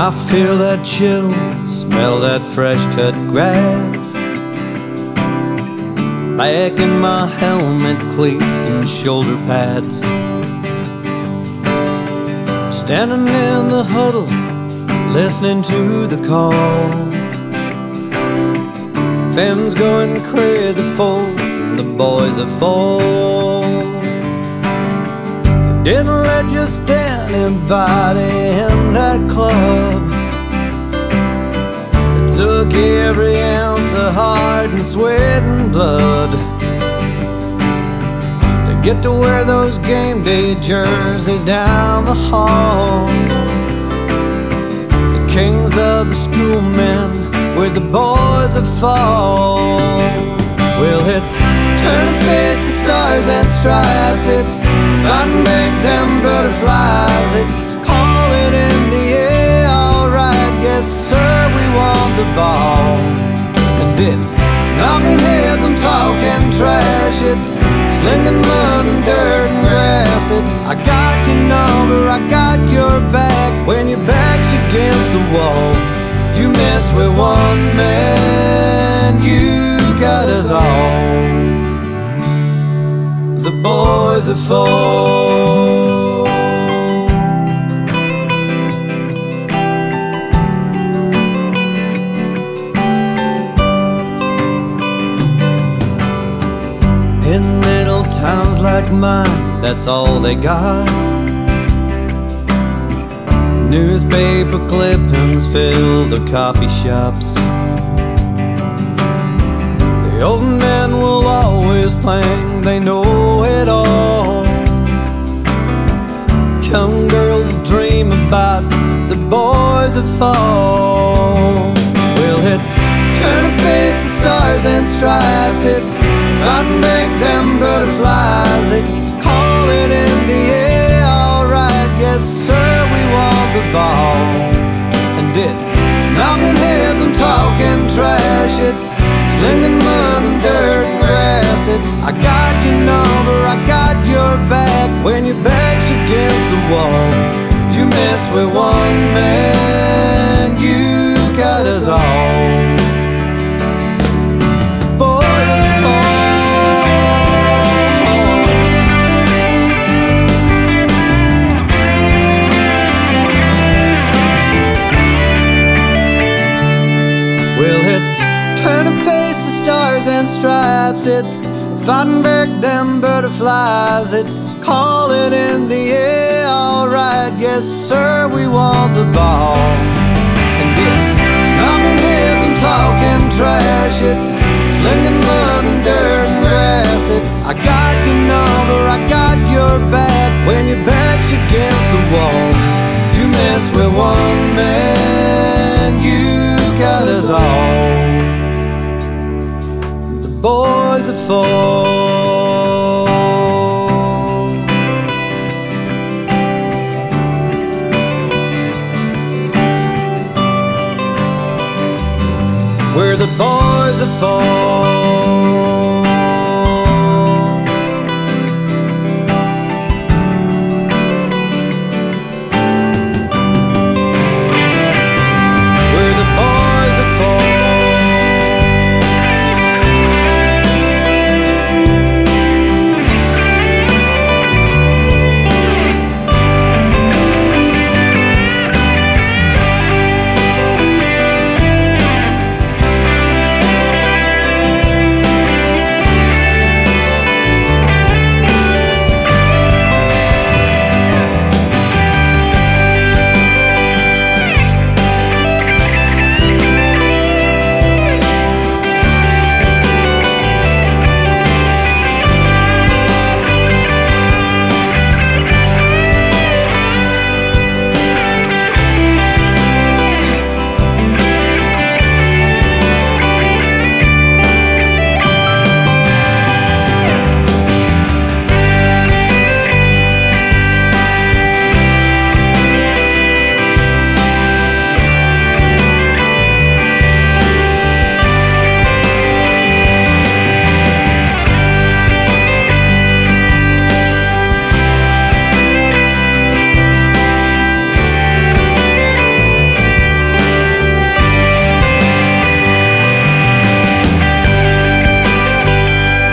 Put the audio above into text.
I feel that chill, smell that fresh cut grass. Back in my helmet, cleats and shoulder pads. Standing in the huddle, listening to the call. Fans going crazy for the boys of fall. They didn't let just anybody in that club. It took every ounce of heart and sweat and blood to get to wear those game day jerseys down the hall. The kings of the schoolmen, we're the boys that fall. Well, it's turning face to stars and stripes. It's fighting back them butterflies. It's calling in the air, alright, yes sir, we want the ball. And it's knocking heads and talking trash. It's slinging mud and dirt and grass. It's I got your number, I got your back. When your back's against the wall, you mess with one man, you got us all. The boys that fall. In little towns like mine, that's all they got. Newspaper clippings fill the coffee shops. The old men will always think they know it all. Young girls will dream about the boys that fall. Well, it's turning face to stars and stripes. It's fighting back them butterflies. It's calling in the air, alright, yes sir, we want the ball. And it's knocking heads and talking trash. It's slinging mud and dirt and grass. It's I got your number, I got your back. When your back's against the wall, you mess with one man, you got us all. Well, it's turning face to stars and stripes. It's fighting back them butterflies. It's calling in the air, alright, yes sir, we want the ball. And it's knocking heads and talking trash. It's slinging mud and dirt and grass. It's I got your number, I got your back. When your back's against the wall, you mess with one man, you got us all. The boys that fall. We're the boys that fall.